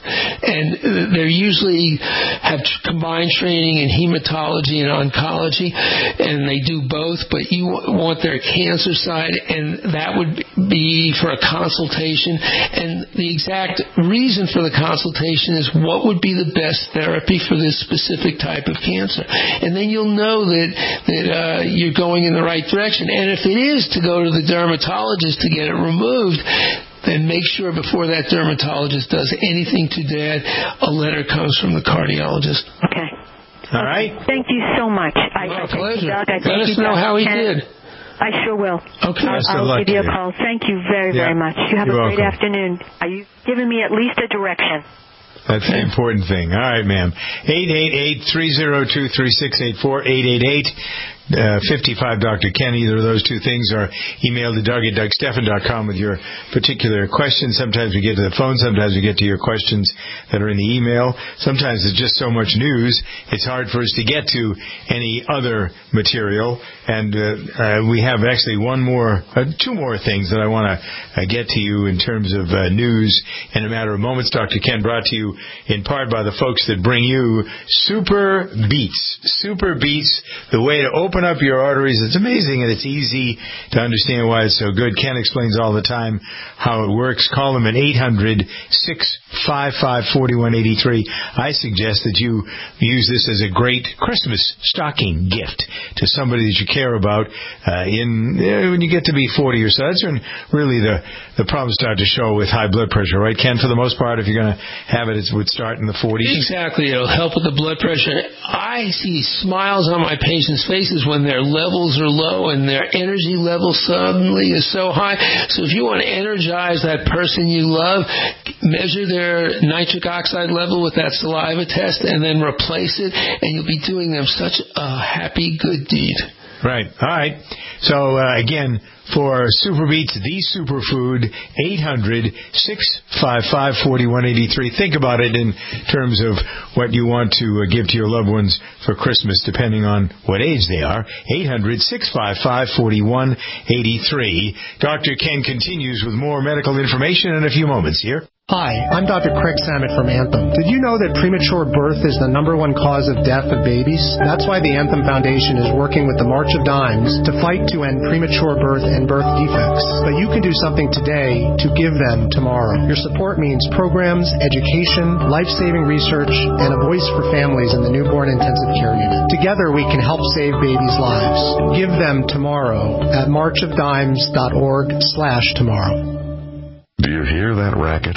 And they usually have combined training in hematology and oncology, and they do both, but you want their cancer side, and that would be for a consultation. And the exact reason for the consultation is what would be the best therapy for this specific type of cancer. And then you'll know that, that uh, you're going in the right direction. And if it is to go to the dermatologist to get it removed, then make sure before that dermatologist does anything to Dad, a letter comes from the cardiologist. Okay. All right. Thank you so much. My I, pleasure. Doug, I Let us know how he did. I sure will. Okay. I'll, I'll give you a call. Thank you very, yeah. very much. You have You're a great welcome. afternoon. Are you giving me at least a direction? That's the important thing. All right, ma'am. eight eight eight, three oh two, three six eight four, eight eight eight, fifty-five Doctor Ken. Either of those two things, or email to Doug at Doug Stephan dot com with your particular questions. Sometimes we get to the phone. Sometimes we get to your questions that are in the email. Sometimes it's just so much news, it's hard for us to get to any other material. And uh, uh, we have actually one more, uh, two more things that I want to uh, get to you in terms of uh, news in a matter of moments. Doctor Ken, brought to you in part by the folks that bring you Super Beets. Super Beets, the way to open up your arteries. It's amazing, and it's easy to understand why it's so good. Ken explains all the time how it works. Call him at eight hundred, six five five, four one eight three. I suggest that you use this as a great Christmas stocking gift to somebody that you care about uh, in uh, when you get to be forty or so. That's when really the, the problems start to show with high blood pressure, right, Ken? For the most part, if you're going to have it, it would start in the forties. Exactly. It'll help with the blood pressure. I see smiles on my patients' faces when their levels are low and their energy level suddenly is so high. So if you want to energize that person you love, measure their nitric oxide level with that saliva test and then replace it, and you'll be doing them such a happy, good deed. Right. All right. So, uh, again, for Super Beets, the superfood, eight hundred, six five five, four one eight three. Think about it in terms of what you want to uh, give to your loved ones for Christmas, depending on what age they are. eight hundred, six five five, four one eight three. Doctor Ken continues with more medical information in a few moments here. Hi, I'm Doctor Craig Samet from Anthem. Did you know that premature birth is the number one cause of death of babies? That's why the Anthem Foundation is working with the March of Dimes to fight to end premature birth and birth defects. But you can do something today to give them tomorrow. Your support means programs, education, life-saving research, and a voice for families in the newborn intensive care unit. Together we can help save babies' lives. Give them tomorrow at march of dimes dot org slash tomorrow. Do you hear that racket?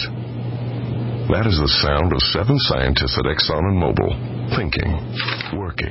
That is the sound of seven scientists at Exxon and Mobil, thinking, working.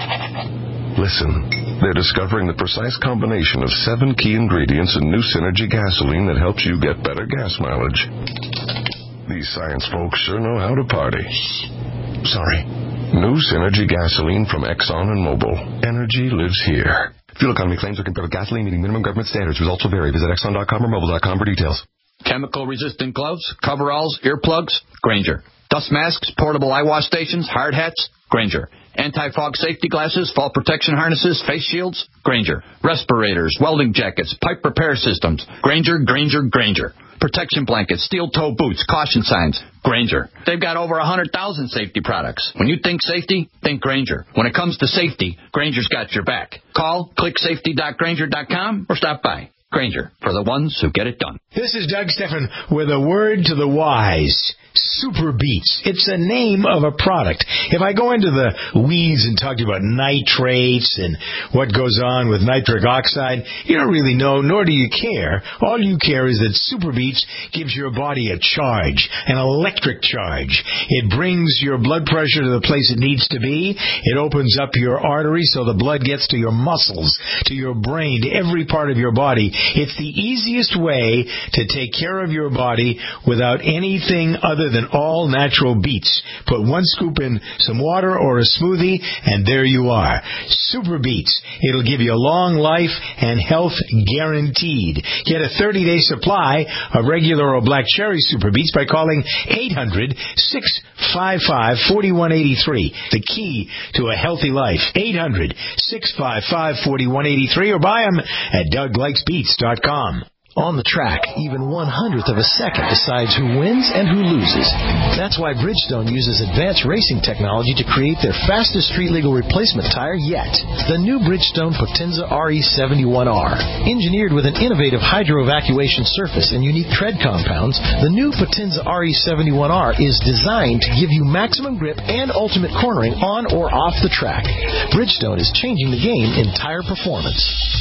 Listen, they're discovering the precise combination of seven key ingredients in new Synergy gasoline that helps you get better gas mileage. These science folks sure know how to party. Sorry. New Synergy gasoline from Exxon and Mobil. Energy lives here. Fuel economy claims are compared with gasoline meeting minimum government standards. Results will vary. Visit exxon dot com or mobil dot com for details. Chemical-resistant gloves, coveralls, earplugs, Grainger. Dust masks, portable eye wash stations, hard hats, Grainger. Anti-fog safety glasses, fall protection harnesses, face shields, Grainger. Respirators, welding jackets, pipe repair systems, Grainger, Grainger, Grainger. Protection blankets, steel-toe boots, caution signs, Grainger. They've got over one hundred thousand safety products. When you think safety, think Grainger. When it comes to safety, Grainger's got your back. Call, click safety dot grainger dot com, or stop by. Grainger, for the ones who get it done. This is Doug Stephan with a word to the wise. Super Beets. It's a name of a product. If I go into the weeds and talk to you about nitrates and what goes on with nitric oxide, you don't really know, nor do you care. All you care is that Super Beets gives your body a charge, an electric charge. It brings your blood pressure to the place it needs to be. It opens up your arteries so the blood gets to your muscles, to your brain, to every part of your body. It's the easiest way to take care of your body without anything other than all natural beets. Put one scoop in some water or a smoothie, and there you are. Super Beets. It'll give you a long life and health guaranteed. Get a thirty-day supply of regular or black cherry Super Beets by calling eight hundred, six five five, four one eight three. The key to a healthy life. eight hundred, six five five, four one eight three, or buy them at doug likes beets states dot com. On the track, even one hundredth of a second decides who wins and who loses. That's why Bridgestone uses advanced racing technology to create their fastest street-legal replacement tire yet. The new Bridgestone Potenza R E seventy-one R. Engineered with an innovative hydro-evacuation surface and unique tread compounds, the new Potenza R E seventy-one R is designed to give you maximum grip and ultimate cornering on or off the track. Bridgestone is changing the game in tire performance.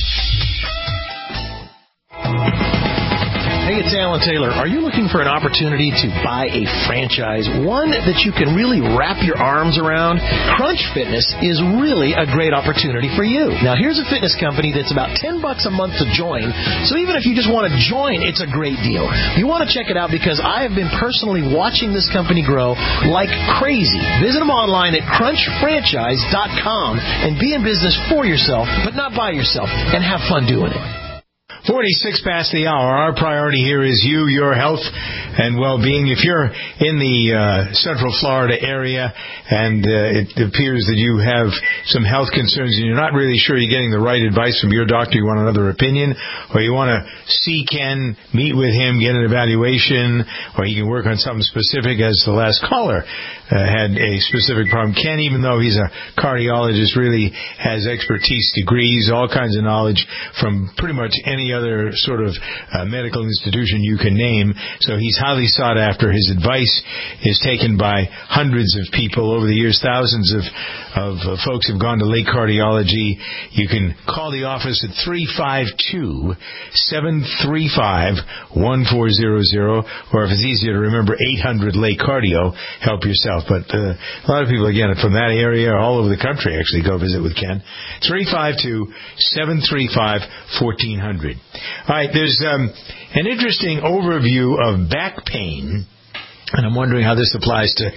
Hey, it's Alan Taylor. Are you looking for an opportunity to buy a franchise, one that you can really wrap your arms around? Crunch Fitness is really a great opportunity for you. Now, here's a fitness company that's about ten bucks a month to join, so even if you just want to join, it's a great deal. You want to check it out because I have been personally watching this company grow like crazy. Visit them online at crunch franchise dot com and be in business for yourself, but not by yourself, and have fun doing it. forty-six past the hour. Our priority here is you, your health, and well-being. If you're in the uh, Central Florida area and uh, it appears that you have some health concerns and you're not really sure you're getting the right advice from your doctor, you want another opinion, or you want to see Ken, meet with him, get an evaluation, or he can work on something specific, as the last caller uh, had a specific problem. Ken, even though he's a cardiologist, really has expertise, degrees, all kinds of knowledge from pretty much any other sort of uh, medical institution you can name. So he's highly sought after. His advice is taken by hundreds of people over the years. Thousands of, of uh, folks have gone to Lake Cardiology. You can call the office at three five two, seven three five, one four zero zero, or if it's easier to remember, eight hundred Lake Cardio. Help yourself. But uh, a lot of people, again, from that area, all over the country, actually go visit with Ken. three five two, seven three five, one four zero zero. All right, there's um, an interesting overview of back pain, and I'm wondering how this applies to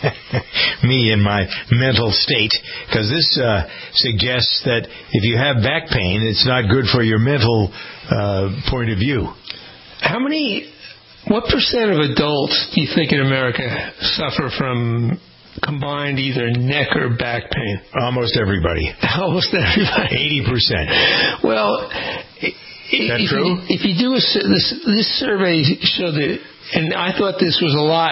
me in my mental state, because this uh, suggests that if you have back pain, it's not good for your mental uh, point of view. How many, what percent of adults do you think in America suffer from combined either neck or back pain? Almost everybody. Almost everybody. eighty percent. Well, Is that if true? You, if you do a, this, this survey showed that, and I thought this was a lot.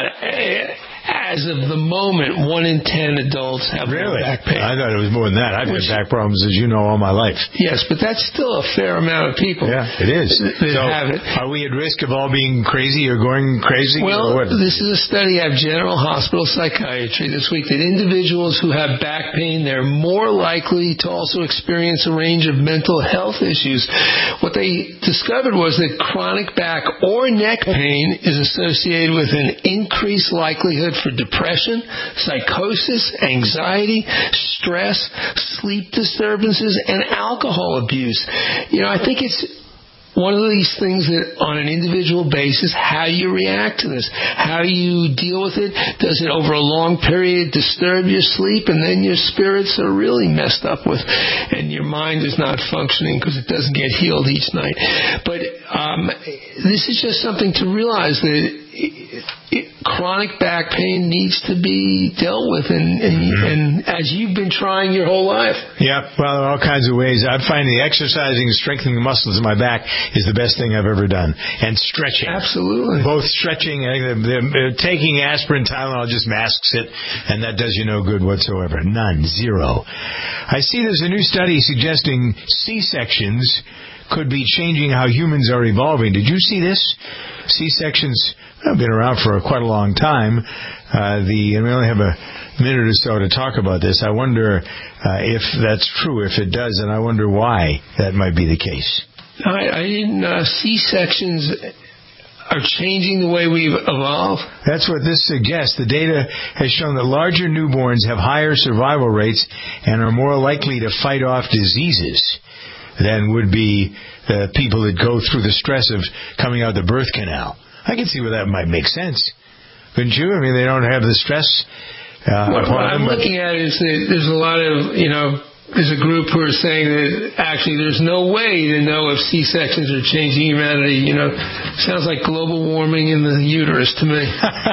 As of the moment, one in ten adults have really? back pain. I thought it was more than that. I've Which, had back problems, as you know, all my life. Yes, but that's still a fair amount of people. Yeah, it is. That so have it. Are we at risk of all being crazy or going crazy? Well, or what? This is a study out of General Hospital Psychiatry this week that individuals who have back pain, they're more likely to also experience a range of mental health issues. What they discovered was that chronic back or neck pain is associated with an increased likelihood for depression, psychosis, anxiety, stress, sleep disturbances, and alcohol abuse. You know, I think it's one of these things that on an individual basis, how you react to this, how you deal with it. Does it over a long period disturb your sleep, and then your spirits are really messed up with, and your mind is not functioning because it doesn't get healed each night. But um, this is just something to realize that It, it, chronic back pain needs to be dealt with, and, and, mm-hmm. and as you've been trying your whole life. Yeah, well, there are all kinds of ways. I find the exercising and strengthening the muscles in my back is the best thing I've ever done. And stretching. Absolutely. Both stretching and uh, uh, taking aspirin, Tylenol just masks it, and that does you no good whatsoever. None. Zero. I see there's a new study suggesting C-sections could be changing how humans are evolving. Did you see this? C-sections have been around for quite a long time. Uh, the and we only have a minute or so to talk about this. I wonder uh, if that's true, if it does, and I wonder why that might be the case. I, I didn't uh, C-sections are changing the way we've evolved. That's what this suggests. The data has shown that larger newborns have higher survival rates and are more likely to fight off diseases than would be the people that go through the stress of coming out the birth canal. I can see where that might make sense. Couldn't you? I mean, they don't have the stress. Uh, what, what I'm looking at is that there's a lot of, you know, there's a group who are saying that actually there's no way to know if C-sections are changing humanity. You know, sounds like global warming in the uterus to me.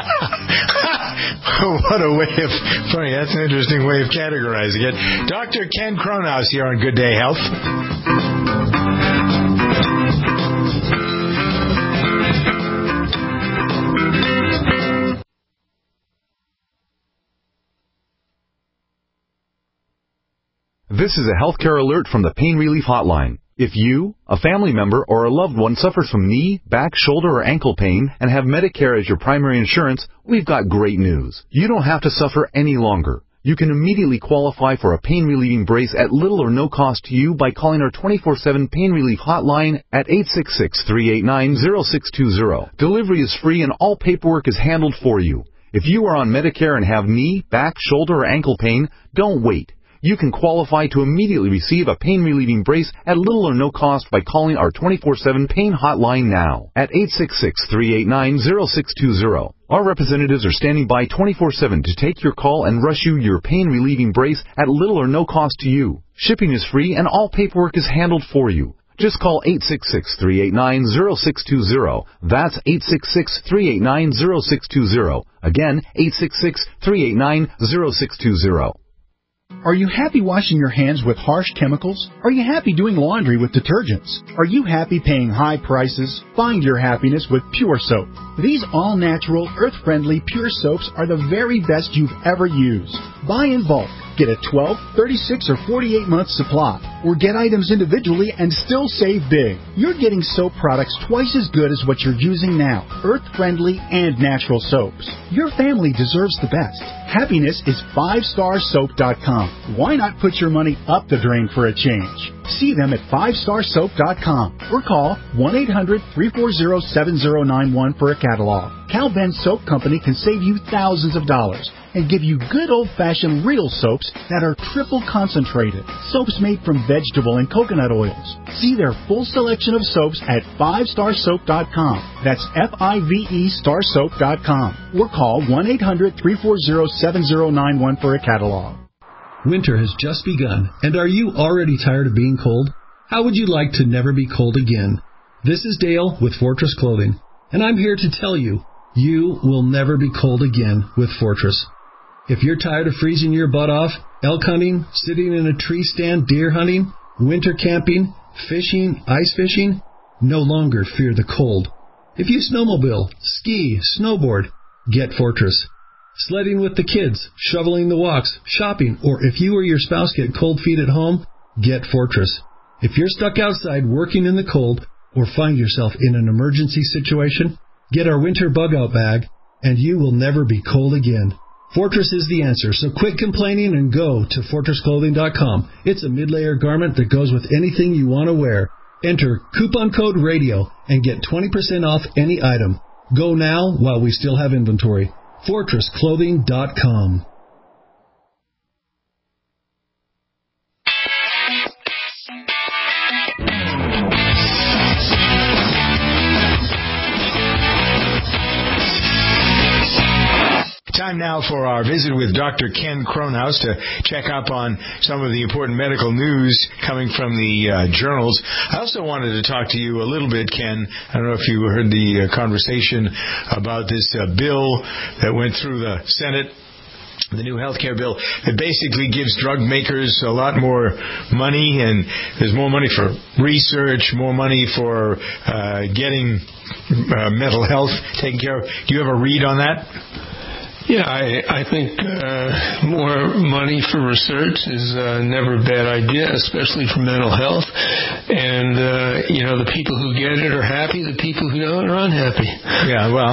What a way of, funny, that's an interesting way of categorizing it. Doctor Ken Cronhaus here on Good Day Health. This is a healthcare alert from the Pain Relief Hotline. If you, a family member, or a loved one suffers from knee, back, shoulder, or ankle pain and have Medicare as your primary insurance, we've got great news. You don't have to suffer any longer. You can immediately qualify for a pain-relieving brace at little or no cost to you by calling our twenty-four seven Pain Relief Hotline at eight six six, three eight nine, zero six two zero. Delivery is free and all paperwork is handled for you. If you are on Medicare and have knee, back, shoulder, or ankle pain, don't wait. You can qualify to immediately receive a pain-relieving brace at little or no cost by calling our twenty-four seven Pain Hotline now at eight six six, three eight nine, zero six two zero. Our representatives are standing by twenty-four seven to take your call and rush you your pain-relieving brace at little or no cost to you. Shipping is free and all paperwork is handled for you. Just call eight six six, three eight nine, zero six two zero. That's eight six six, three eight nine, zero six two zero. Again, eight six six, three eight nine, zero six two zero. Are you happy washing your hands with harsh chemicals? Are you happy doing laundry with detergents? Are you happy paying high prices? Find your happiness with Pure Soap. These all-natural, earth-friendly Pure Soaps are the very best you've ever used. Buy in bulk. Get a twelve, thirty-six, or forty-eight month supply. Or get items individually and still save big. You're getting soap products twice as good as what you're using now. Earth-friendly and natural soaps. Your family deserves the best. Happiness is five star soap dot com. Why not put your money up the drain for a change? See them at five star soap dot com or call one eight hundred, three four zero, seven zero nine one for a catalog. Cal Ben Soap Company can save you thousands of dollars and give you good old-fashioned real soaps that are triple concentrated. Soaps made from vegetable and coconut oils. See their full selection of soaps at five star soap dot com. That's F I V E star soap dot com. Or call one eight hundred, three four zero, seven zero nine one for a catalog. Winter has just begun, and are you already tired of being cold? How would you like to never be cold again? This is Dale with Fortress Clothing, and I'm here to tell you, you will never be cold again with Fortress. If you're tired of freezing your butt off, elk hunting, sitting in a tree stand, deer hunting, winter camping, fishing, ice fishing, no longer fear the cold. If you snowmobile, ski, snowboard, get Fortress. Sledding with the kids, shoveling the walks, shopping, or if you or your spouse get cold feet at home, get Fortress. If you're stuck outside working in the cold or find yourself in an emergency situation, get our winter bug-out bag, and you will never be cold again. Fortress is the answer, so quit complaining and go to fortress clothing dot com. It's a mid-layer garment that goes with anything you want to wear. Enter coupon code RADIO and get twenty percent off any item. Go now while we still have inventory. fortress clothing dot com. Time now for our visit with Doctor Ken Kronhaus to check up on some of the important medical news coming from the uh, journals. I also wanted to talk to you a little bit, Ken. I don't know if you heard the uh, conversation about this uh, bill that went through the Senate, the new health care bill, that basically gives drug makers a lot more money, and there's more money for research, more money for uh, getting uh, mental health taken care of. Do you have a read on that? Yeah, I, I think uh, more money for research is uh, never a bad idea, especially for mental health. And, uh, you know, the people who get it are happy. The people who don't are unhappy. Yeah, well,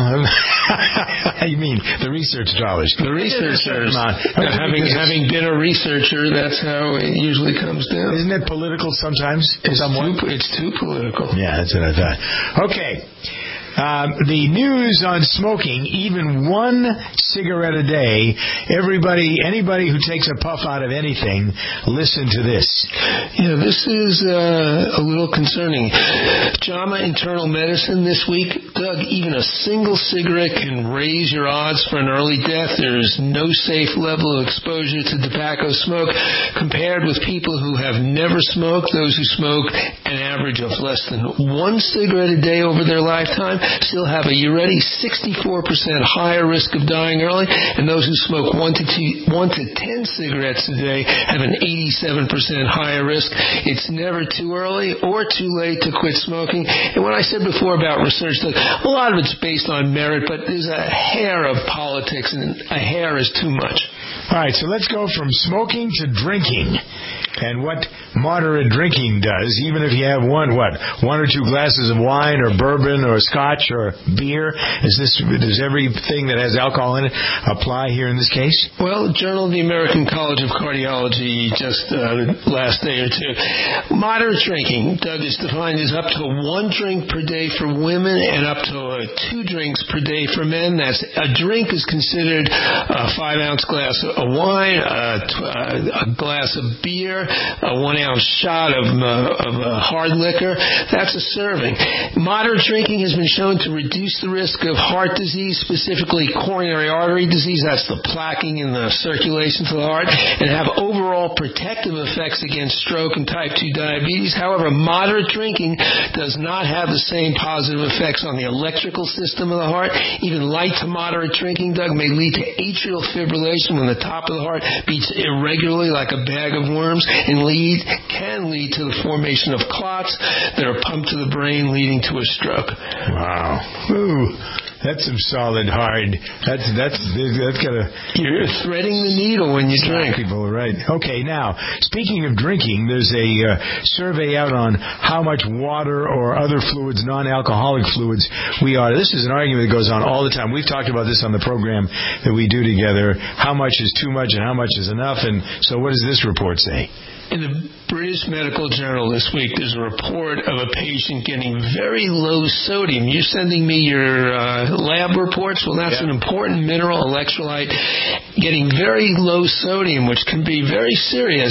you mean the research dollars. The researchers. having, having been a researcher, that's how it usually comes down. Isn't it political sometimes? It's, too, it's too political. Yeah, that's what I thought. Okay. Um, the news on smoking, even one cigarette a day, everybody, anybody who takes a puff out of anything, listen to this. Yeah, this is uh, a little concerning. JAMA Internal Medicine this week, Doug, even a single cigarette can raise your odds for an early death. There is no safe level of exposure to tobacco smoke compared with people who have never smoked. Those who smoke an average of less than one cigarette a day over their lifetime still have a, you ready, sixty-four percent higher risk of dying early, and those who smoke one to two, one to ten cigarettes a day have an eighty-seven percent higher risk. It's never too early or too late to quit smoking. And what I said before about research, look, a lot of it's based on merit, but there's a hair of politics, and a hair is too much. All right, so let's go from smoking to drinking. and what moderate drinking does, even if you have one, what, one or two glasses of wine or bourbon or scotch or beer. Is this, does everything that has alcohol in it apply here in this case? Well, Journal of the American College of Cardiology just uh, last day or two. Moderate drinking, Doug, is defined as up to one drink per day for women and up to uh, two drinks per day for men. That's a drink is considered a five-ounce glass of wine, a, a glass of beer, a one-ounce shot of, uh, of uh, hard liquor. That's a serving. Moderate drinking has been shown to reduce the risk of heart disease, specifically coronary artery disease. That's the plaquing in the circulation to the heart, and have overall protective effects against stroke and type two diabetes. However, moderate drinking does not have the same positive effects on the electrical system of the heart. Even light to moderate drinking, Doug, may lead to atrial fibrillation when the top of the heart beats irregularly like a bag of worms, and lead can lead to the formation of clots that are pumped to the brain, leading to a stroke. Wow. Ooh. That's some solid hard. That's that's that's gotta. You're threading the needle when you drink. People, right? Okay. Now, speaking of drinking, there's a uh, survey out on how much water or other fluids, non-alcoholic fluids, we are. This is an argument that goes on all the time. We've talked about this on the program that we do together. How much is too much and how much is enough? And so, what does this report say? In the British Medical Journal this week, there's a report of a patient getting very low sodium. You're sending me your uh, lab reports? Well, that's yeah. an important mineral electrolyte. Getting very low sodium, which can be very serious,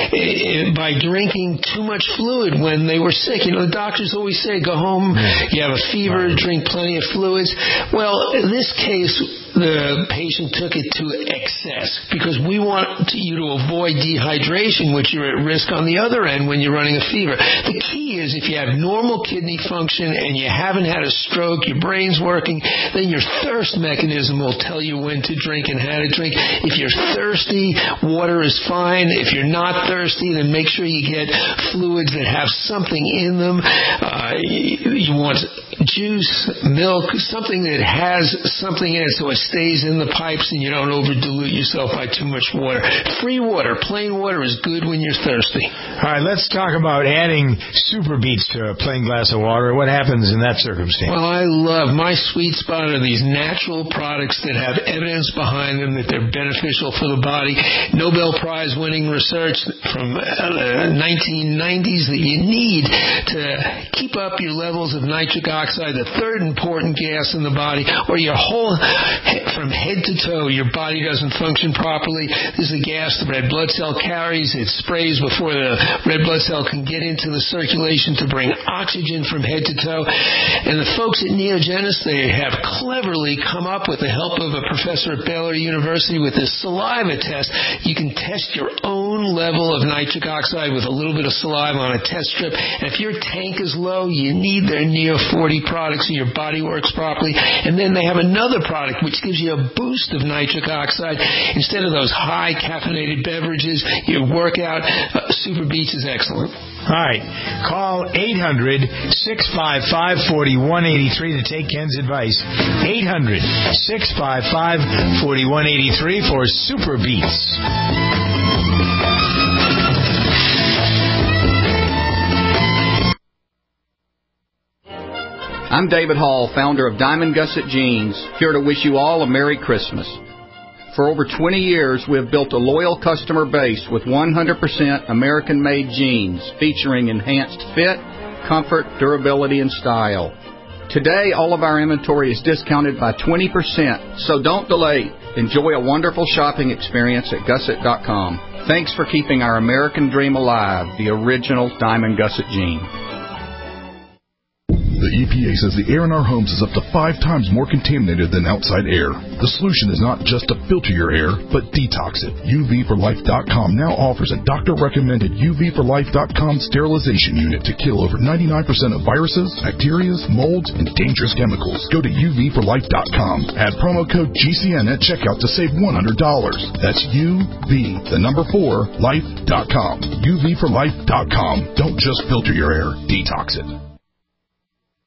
uh, by drinking too much fluid when they were sick. You know, the doctors always say, go home, you have a fever, drink plenty of fluids. Well, in this case, the patient took it to excess because we want you to avoid dehydration, which you're at risk on the other end when you're running a fever. The key is if you have normal kidney function and you haven't had a stroke, your brain's working, then your thirst mechanism will tell you when to drink and how to drink. If you're thirsty, water is fine. If you're not thirsty, then make sure you get fluids that have something in them. Uh, you want juice, milk, something that has something in it so it stays in the pipes and you don't over dilute yourself by too much water. Free water, plain water is good when you're thirsty. All right, let's talk about adding Super Beets to a plain glass of water. What happens in that circumstance? Well, I love, my sweet spot are these natural products that have evidence behind them that they're beneficial for the body. Nobel Prize winning research from uh, nineteen nineties that you need to keep up your levels of nitric oxide, the third important gas in the body, or your whole, from head to toe, your body doesn't function properly. This is a gas the red blood cell carries. It sprays before the red blood cell can get into the circulation to bring oxygen from head to toe. And the folks at Neogenis, they have cleverly come up with the help of a professor at Baylor University with this saliva test. You can test your own level of nitric oxide with a little bit of saliva on a test strip. And if your tank is low, you need their Neo forty product so your body works properly. And then they have another product which gives you a boost of nitric oxide. Instead of those high caffeinated beverages, your workout, uh, Super Beets is excellent. All right. Call eight hundred, six five five, four one eight three to take Ken's advice. eight hundred, six five five, four one eight three for Super Beets. I'm David Hall, founder of Diamond Gusset Jeans, here to wish you all a Merry Christmas. For over twenty years, we have built a loyal customer base with one hundred percent American-made jeans featuring enhanced fit, comfort, durability, and style. Today, all of our inventory is discounted by twenty percent, so don't delay. Enjoy a wonderful shopping experience at gusset dot com. Thanks for keeping our American dream alive, the original Diamond Gusset Jean. The E P A says the air in our homes is up to five times more contaminated than outside air. The solution is not just to filter your air, but detox it. U V for life dot com now offers a doctor-recommended U V for life dot com sterilization unit to kill over ninety-nine percent of viruses, bacteria, molds, and dangerous chemicals. Go to U V for life dot com. Add promo code G C N at checkout to save one hundred dollars. That's U V, the number four, life dot com. U V for life dot com. Don't just filter your air, detox it.